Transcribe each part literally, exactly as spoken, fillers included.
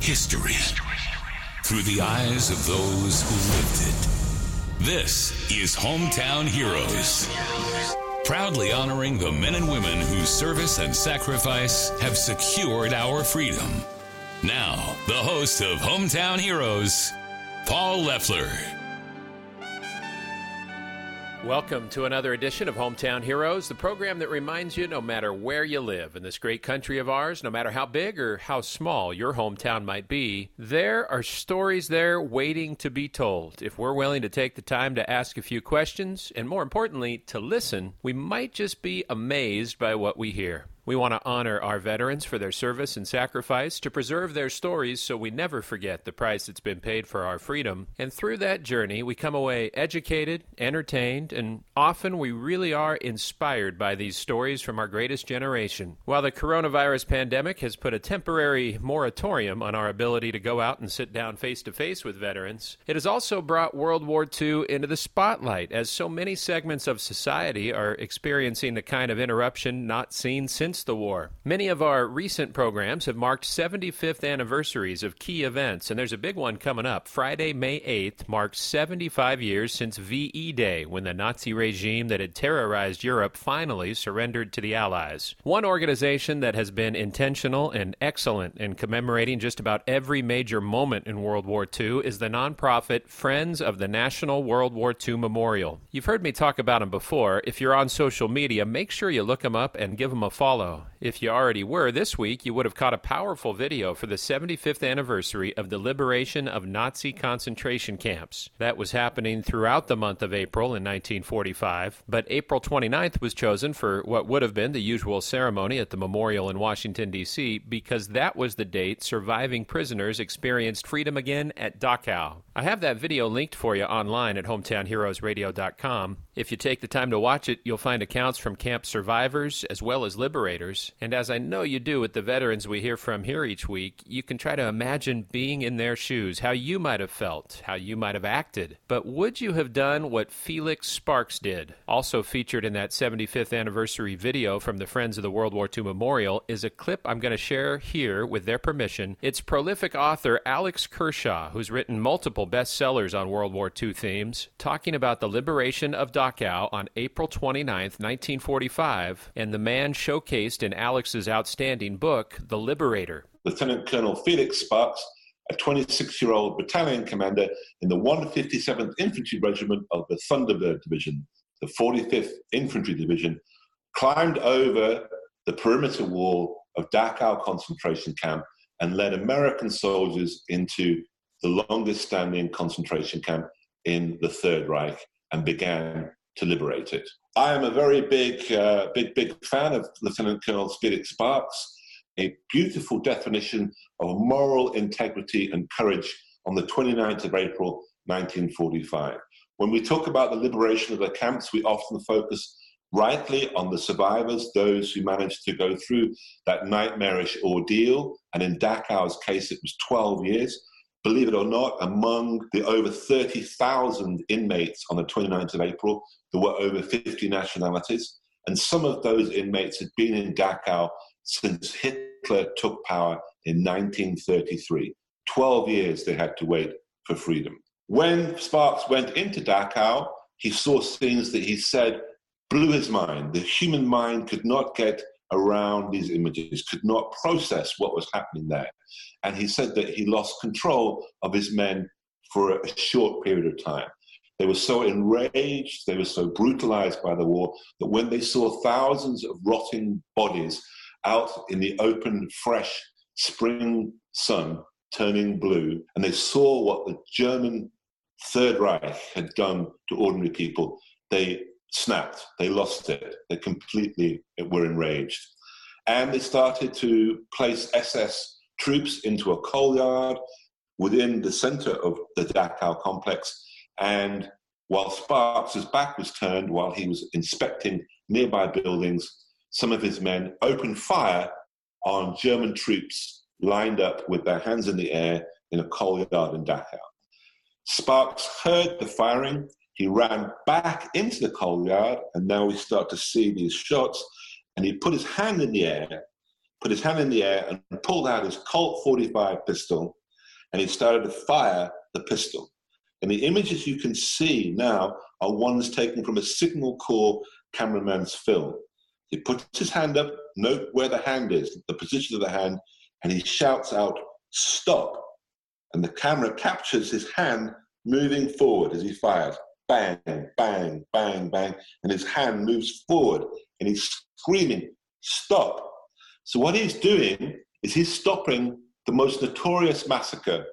history through the eyes of those who lived it. This is Hometown Heroes, proudly honoring the men and women whose service and sacrifice have secured our freedom. Now, the host of Hometown Heroes, Paul Leffler. Welcome to another edition of Hometown Heroes, the program that reminds you no matter where you live in this great country of ours, no matter how big or how small your hometown might be, there are stories there waiting to be told. If we're willing to take the time to ask a few questions, and more importantly, to listen, we might just be amazed by what we hear. We want to honor our veterans for their service and sacrifice, to preserve their stories so we never forget the price that's been paid for our freedom. And through that journey, we come away educated, entertained, and often we really are inspired by these stories from our greatest generation. While the coronavirus pandemic has put a temporary moratorium on our ability to go out and sit down face-to-face with veterans, it has also brought World War Two into the spotlight, as so many segments of society are experiencing the kind of interruption not seen since the war. Many of our recent programs have marked seventy-fifth anniversaries of key events, and there's a big one coming up. Friday, May eighth, marks seventy-five years since V E Day, when the Nazi regime that had terrorized Europe finally surrendered to the Allies. One organization that has been intentional and excellent in commemorating just about every major moment in World War Two is the nonprofit Friends of the National World War Two Memorial. You've heard me talk about them before. If you're on social media, make sure you look them up and give them a follow. If you already were, this week you would have caught a powerful video for the seventy-fifth anniversary of the liberation of Nazi concentration camps. That was happening throughout the month of April in nineteen forty-five, but April twenty-ninth was chosen for what would have been the usual ceremony at the memorial in Washington, D C, because that was the date surviving prisoners experienced freedom again at Dachau. I have that video linked for you online at hometown heroes radio dot com. If you take the time to watch it, you'll find accounts from camp survivors as well as liberators. And as I know you do with the veterans we hear from here each week, you can try to imagine being in their shoes, how you might have felt, how you might have acted. But would you have done what Felix Sparks did? Also featured in that seventy-fifth anniversary video from the Friends of the World War Two Memorial is a clip I'm going to share here with their permission. It's prolific author Alex Kershaw, who's written multiple bestsellers on World War Two themes, talking about the liberation of Dachau on April twenty-ninth, nineteen forty-five, and the man showcased in Alex's outstanding book, The Liberator. Lieutenant Colonel Felix Sparks, a twenty-six-year-old battalion commander in the one hundred fifty-seventh Infantry Regiment of the Thunderbird Division, the forty-fifth Infantry Division, climbed over the perimeter wall of Dachau concentration camp and led American soldiers into the longest-standing concentration camp in the Third Reich and began to liberate it. I am a very big, uh, big, big fan of Lieutenant Colonel Felix Sparks, a beautiful definition of moral integrity and courage on the twenty-ninth of April, nineteen forty-five. When we talk about the liberation of the camps, we often focus rightly on the survivors, those who managed to go through that nightmarish ordeal, and in Dachau's case, it was twelve years. Believe it or not, among the over thirty thousand inmates on the twenty-ninth of April, there were over fifty nationalities, and some of those inmates had been in Dachau since Hitler took power in nineteen thirty-three. twelve years they had to wait for freedom. When Sparks went into Dachau, he saw things that he said blew his mind. The human mind could not get around these images, could not process what was happening there. And he said that he lost control of his men for a short period of time. They were so enraged, they were so brutalized by the war, that when they saw thousands of rotting bodies out in the open, fresh spring sun turning blue, and they saw what the German Third Reich had done to ordinary people, they snapped, they lost it, they completely were enraged. And they started to place S S troops into a coal yard within the center of the Dachau complex. And while Sparks' back was turned, while he was inspecting nearby buildings, some of his men opened fire on German troops lined up with their hands in the air in a coal yard in Dachau. Sparks heard the firing. He ran back into the coal yard, and now we start to see these shots, and he put his hand in the air, put his hand in the air and pulled out his Colt forty-five pistol, and he started to fire the pistol. And the images you can see now are ones taken from a Signal Corps cameraman's film. He puts his hand up, note where the hand is, the position of the hand, and he shouts out, "Stop." And the camera captures his hand moving forward as he fires. Bang, bang, bang, bang. And his hand moves forward, and he's screaming, "Stop." So what he's doing is he's stopping the most notorious massacre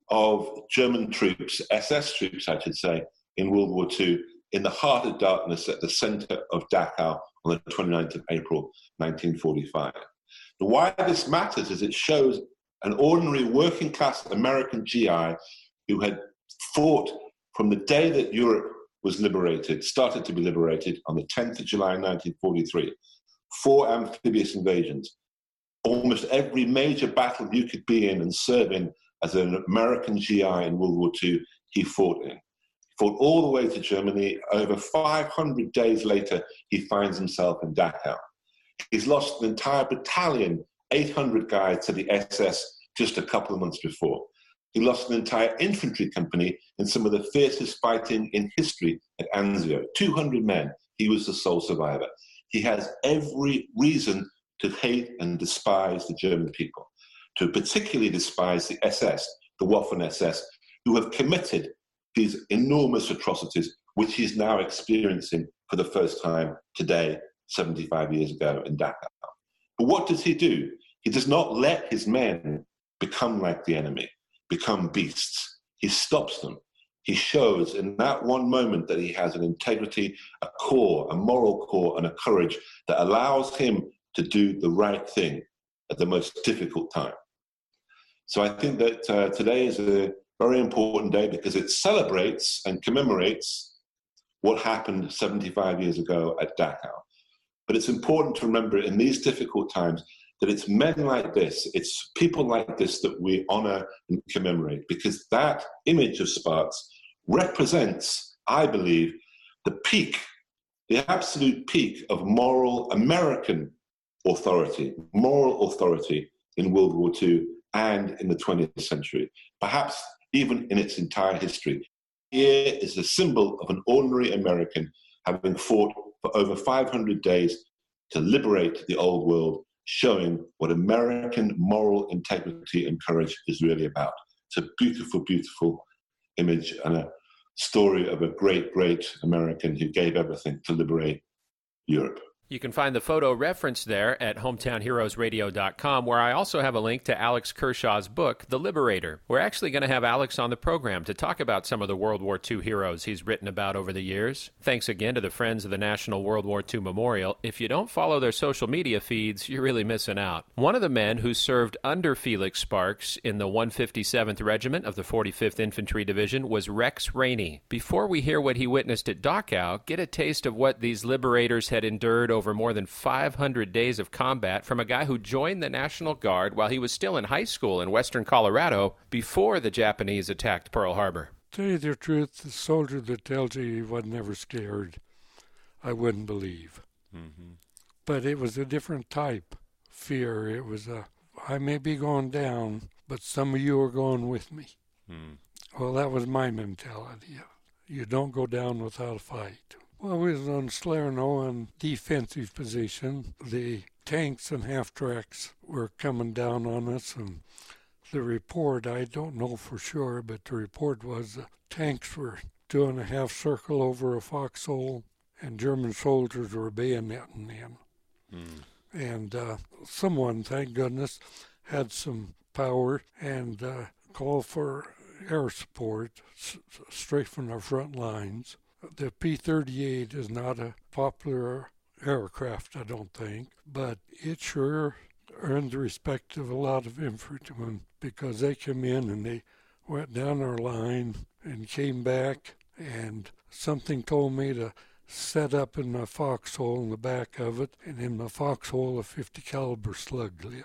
of German troops, S S troops, I should say, in World War Two, in the heart of darkness at the center of Dachau on the twenty-ninth of April, nineteen forty-five. And why this matters is it shows an ordinary working class American G I who had fought from the day that Europe was liberated, started to be liberated on the tenth of July, nineteen forty-three. Four amphibious invasions. Almost every major battle you could be in and serve in as an American G I in World War Two, he fought in. He fought all the way to Germany. Over five hundred days later, he finds himself in Dachau. He's lost an entire battalion, eight hundred guys, to the S S just a couple of months before. He lost an entire infantry company in some of the fiercest fighting in history at Anzio. two hundred men. He was the sole survivor. He has every reason to hate and despise the German people, to particularly despise the S S, the Waffen S S, who have committed these enormous atrocities, which he's now experiencing for the first time today, seventy-five years ago in Dachau. But what does he do? He does not let his men become like the enemy, become beasts. He stops them. He shows in that one moment that he has an integrity, a core, a moral core, and a courage that allows him to do the right thing at the most difficult time. So I think that uh, today is a very important day because it celebrates and commemorates what happened seventy-five years ago at Dachau. But it's important to remember in these difficult times that it's men like this, it's people like this that we honor and commemorate, because that image of Sparks represents, I believe, the peak, the absolute peak of moral American authority, moral authority in World War Two and in the twentieth century, perhaps even in its entire history. Here is a symbol of an ordinary American having fought for over five hundred days to liberate the old world, showing what American moral integrity and courage is really about. It's a beautiful, beautiful image and a story of a great, great American who gave everything to liberate Europe. You can find the photo reference there at hometown heroes radio dot com, where I also have a link to Alex Kershaw's book, The Liberator. We're actually going to have Alex on the program to talk about some of the World War Two heroes he's written about over the years. Thanks again to the Friends of the National World War Two Memorial. If you don't follow their social media feeds, you're really missing out. One of the men who served under Felix Sparks in the one fifty-seventh Regiment of the forty-fifth Infantry Division was Rex Rainey. Before we hear what he witnessed at Dachau, get a taste of what these liberators had endured over over more than five hundred days of combat from a guy who joined the National Guard while he was still in high school in western Colorado before the Japanese attacked Pearl Harbor. Tell you the truth, the soldier that tells you he was never scared, I wouldn't believe. Mm-hmm. But it was a different type fear. It was a, I may be going down, but some of you are going with me. Mm. Well, that was my mentality. You don't go down without a fight. Well, we was on Salerno in defensive position. The tanks and half-tracks were coming down on us, and the report, I don't know for sure, but the report was the tanks were doing a half circle over a foxhole, and German soldiers were bayoneting them. Mm. And uh, someone, thank goodness, had some power and uh, called for air support s- straight from our front lines. The P thirty-eight is not a popular aircraft, I don't think, but it sure earned the respect of a lot of infantrymen because they came in and they went down our line and came back, and something told me to set up in my foxhole in the back of it, and in my foxhole a fifty caliber slug lit.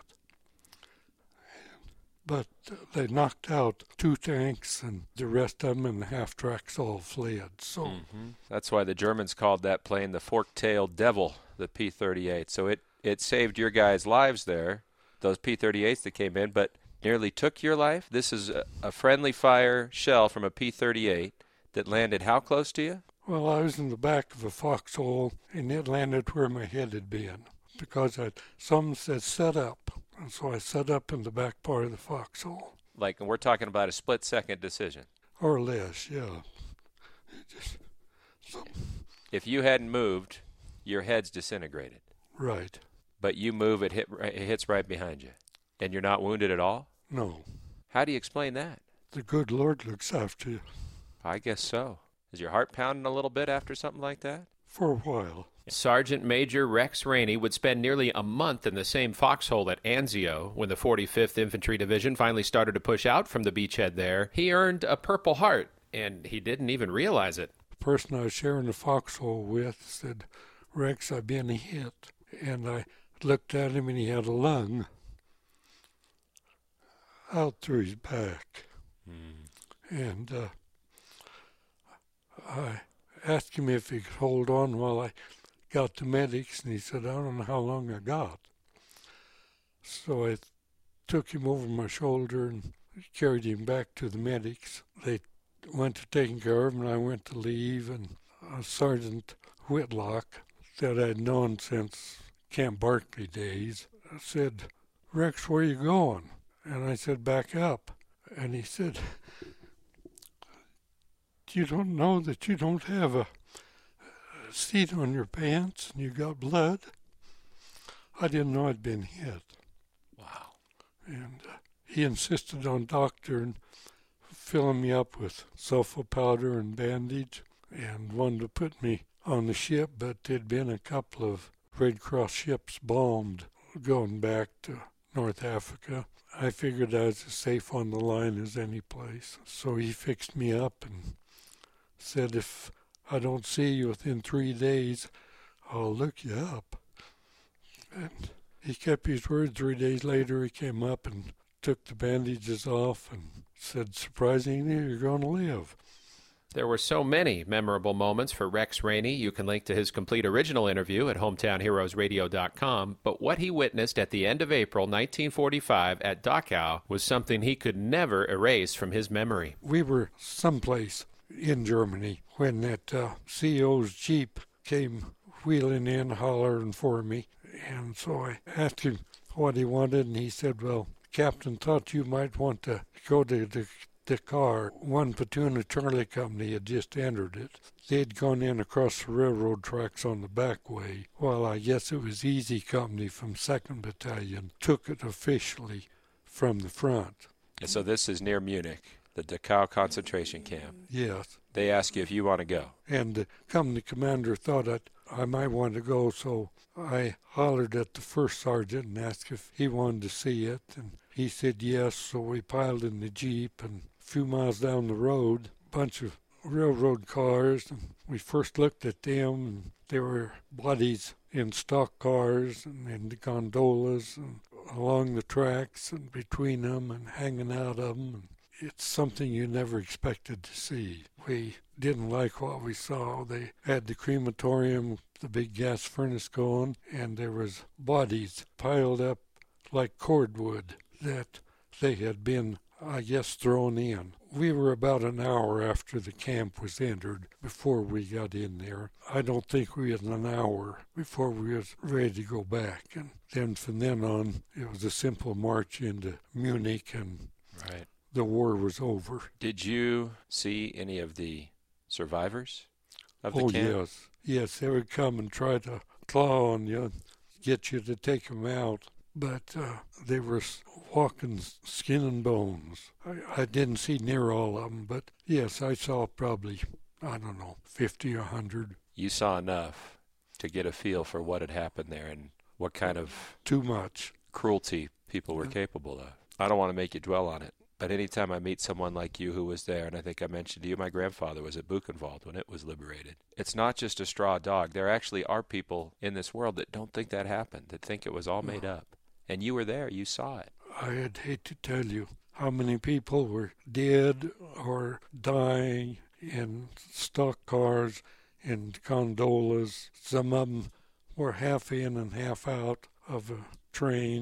But they knocked out two tanks, and the rest of them and the half-tracks all fled. So mm-hmm. That's why the Germans called that plane the fork-tailed devil, the P thirty-eight. So it, it saved your guys' lives there. those P thirty-eights that came in, but nearly took your life. This is a, a friendly fire shell from a P thirty-eight that landed how close to you? Well, I was in the back of a foxhole, and it landed where my head had been, because I, some said set up, and so I set up in the back part of the foxhole. Like, and we're talking about a split-second decision. Or less, yeah. Just, so. If you hadn't moved, your head's disintegrated. Right. But you move, it, hit, it hits right behind you. And you're not wounded at all? No. How do you explain that? The good Lord looks after you. I guess so. Is your heart pounding a little bit after something like that? For a while. Sergeant Major Rex Rainey would spend nearly a month in the same foxhole at Anzio. When the forty-fifth Infantry Division finally started to push out from the beachhead there, he earned a Purple Heart, and he didn't even realize it. The person I was sharing the foxhole with said, Rex, I've been hit. And I looked at him, and he had a lung out through his back. Mm. And uh, I asked him if he could hold on while I got the medics, and he said, I don't know how long I got. So I took him over my shoulder and carried him back to the medics. They went to taking care of him, and I went to leave, and uh, Sergeant Whitlock, that I'd known since Camp Barkley days, said, Rex, where are you going? And I said, back up. And he said, you don't know that you don't have a seat on your pants and you got blood? I didn't know I'd been hit. Wow. And uh, he insisted on doctor filling me up with sulfa powder and bandage, and wanted to put me on the ship, but there'd been a couple of Red Cross ships bombed going back to North Africa. I figured I was as safe on the line as any place. So he fixed me up and said, if I don't see you within three days, I'll look you up. And he kept his word. Three days later, he came up and took the bandages off and said, surprisingly, you're going to live. There were so many memorable moments for Rex Rainey. You can link to his complete original interview at hometown heroes radio dot com. But what he witnessed at the end of April nineteen forty-five at Dachau was something he could never erase from his memory. We were someplace in Germany when that uh, C E O's Jeep came wheeling in, hollering for me. And so I asked him what he wanted, and he said, well, Captain thought you might want to go to the The car, one platoon of Charlie Company had just entered it. They'd gone in across the railroad tracks on the back way, while I guess it was Easy Company from second Battalion took it officially from the front. And so this is near Munich, the Dachau concentration camp. Yes. They ask you if you want to go. And the company commander thought that I might want to go, so I hollered at the first sergeant and asked if he wanted to see it, and he said yes, so we piled in the Jeep, and a few miles down the road, a bunch of railroad cars, and we first looked at them, and there were bodies in stock cars and in the gondolas and along the tracks and between them and hanging out of them. And it's something you never expected to see. We didn't like what we saw. They had the crematorium, the big gas furnace going, and there was bodies piled up like cordwood that they had been, I guess, thrown in. We were about an hour after the camp was entered before we got in there. I don't think we had an hour before we was ready to go back. And then from then on, it was a simple march into Munich, and right. The war was over. Did you see any of the survivors of the oh, camp? Oh, yes. Yes, they would come and try to claw on you, get you to take them out. But uh, they were walking skin and bones. I, I didn't see near all of them, but yes, I saw probably, I don't know, fifty or a hundred. You saw enough to get a feel for what had happened there and what kind of too much cruelty people were capable of. I don't want to make you dwell on it, but anytime I meet someone like you who was there, and I think I mentioned to you, my grandfather was at Buchenwald when it was liberated. It's not just a straw dog. There actually are people in this world that don't think that happened, that think it was all made up. And you were there. You saw it. I'd hate to tell you how many people were dead or dying in stock cars and gondolas. Some of them were half in and half out of a train,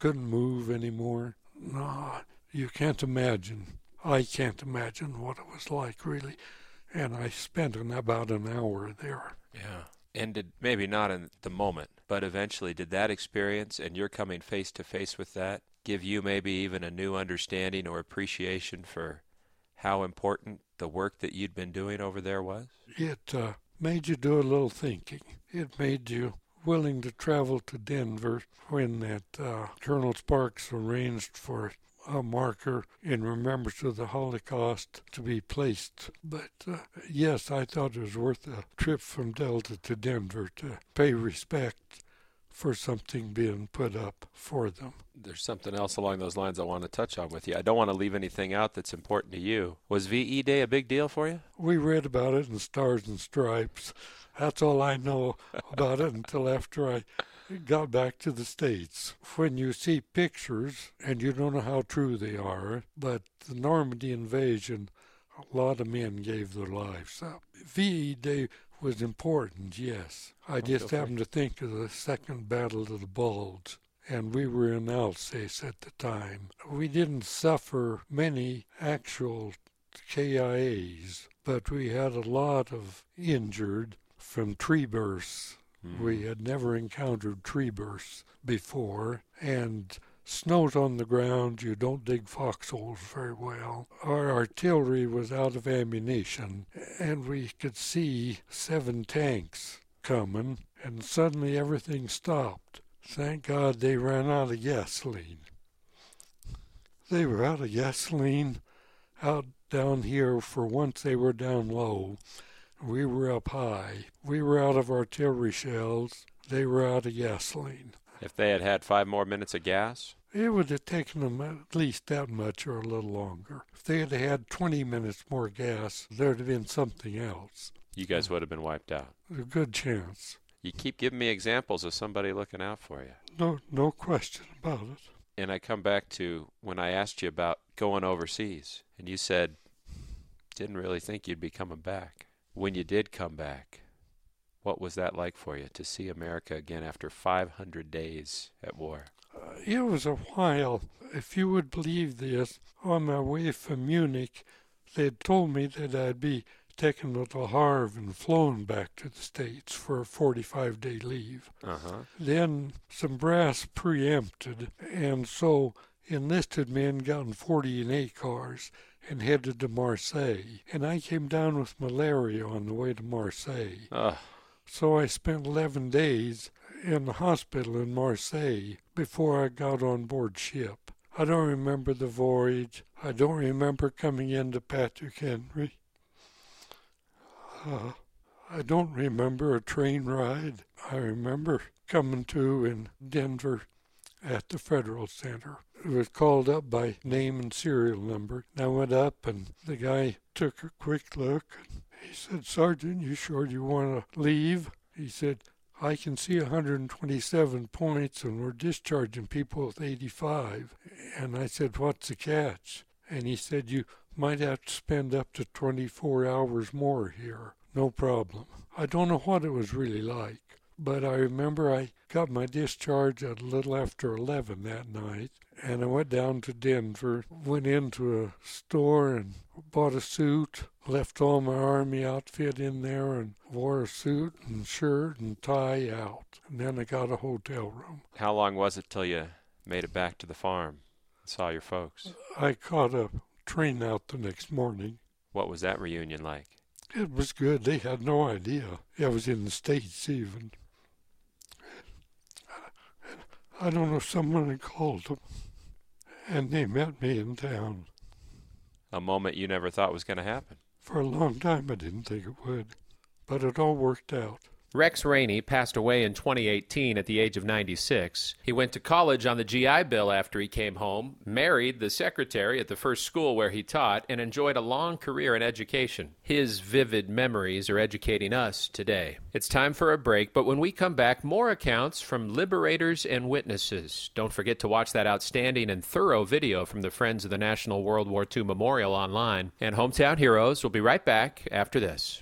couldn't move anymore. No, you can't imagine. I can't imagine what it was like, really. And I spent an, about an hour there. Yeah. And did, maybe not in the moment, but eventually did that experience and your coming face to face with that give you maybe even a new understanding or appreciation for how important the work that you'd been doing over there was? It uh, made you do a little thinking. It made you willing to travel to Denver when that uh, Colonel Sparks arranged for a marker in remembrance of the Holocaust to be placed. But uh, yes, I thought it was worth a trip from Delta to Denver to pay respect for something being put up for them. There's something else along those lines I want to touch on with you. I don't want to leave anything out that's important to you. Was V E Day a big deal for you? We read about it in Stars and Stripes. That's all I know about it until after I got back to the States. When you see pictures, and you don't know how true they are, but the Normandy invasion, a lot of men gave their lives up. V E Day was important, yes. I just happened to think of the Second Battle of the Bulge, and we were in Alsace at the time. We didn't suffer many actual K I As, but we had a lot of injured from tree bursts. Mm. We had never encountered tree bursts before, and snow's on the ground, you don't dig foxholes very well. Our artillery was out of ammunition, and we could see seven tanks coming, and suddenly everything stopped. Thank God they ran out of gasoline. They were out of gasoline out down here. For once they were down low. We were up high. We were out of artillery shells. They were out of gasoline. If they had had five more minutes of gas? It would have taken them at least that much or a little longer. If they had had twenty minutes more gas, there'd have been something else. You guys would have been wiped out. A good chance. You keep giving me examples of somebody looking out for you. No, no question about it. And I come back to when I asked you about going overseas, and you said, didn't really think you'd be coming back. When you did come back, what was that like for you to see America again after five hundred days at war? Uh, it was a while. If you would believe this, on my way from Munich, they'd told me that I'd be taken to Le Havre and flown back to the States for a forty-five day leave. Uh-huh. Then some brass preempted, and so enlisted men got in forty and eight cars and headed to Marseille. And I came down with malaria on the way to Marseille. Ugh. So I spent eleven days in the hospital in Marseille before I got on board ship. I don't remember the voyage. I don't remember coming into Patrick Henry. Uh, I don't remember a train ride. I remember coming to in Denver at the Federal Center. It was called up by name and serial number. And I went up, and the guy took a quick look. And he said, "Sergeant, you sure you want to leave?" He said, "I can see one hundred twenty-seven points, and we're discharging people with eighty-five. And I said, "What's the catch?" And he said, "You might have to spend up to twenty-four hours more here." No problem. I don't know what it was really like, but I remember I got my discharge at a little after eleven that night, and I went down to Denver, went into a store and bought a suit, left all my Army outfit in there, and wore a suit and shirt and tie out. And then I got a hotel room. How long was it till you made it back to the farm and saw your folks? I caught a train out the next morning. What was that reunion like? It was good. They had no idea I was in the States even. I don't know, someone had called them, and they met me in town. A moment you never thought was going to happen. For a long time I didn't think it would, but it all worked out. Rex Rainey passed away in twenty eighteen at the age of ninety-six. He went to college on the G I Bill after he came home, married the secretary at the first school where he taught, and enjoyed a long career in education. His vivid memories are educating us today. It's time for a break, but when we come back, more accounts from liberators and witnesses. Don't forget to watch that outstanding and thorough video from the Friends of the National World War Two Memorial online. And Hometown Heroes will be right back after this.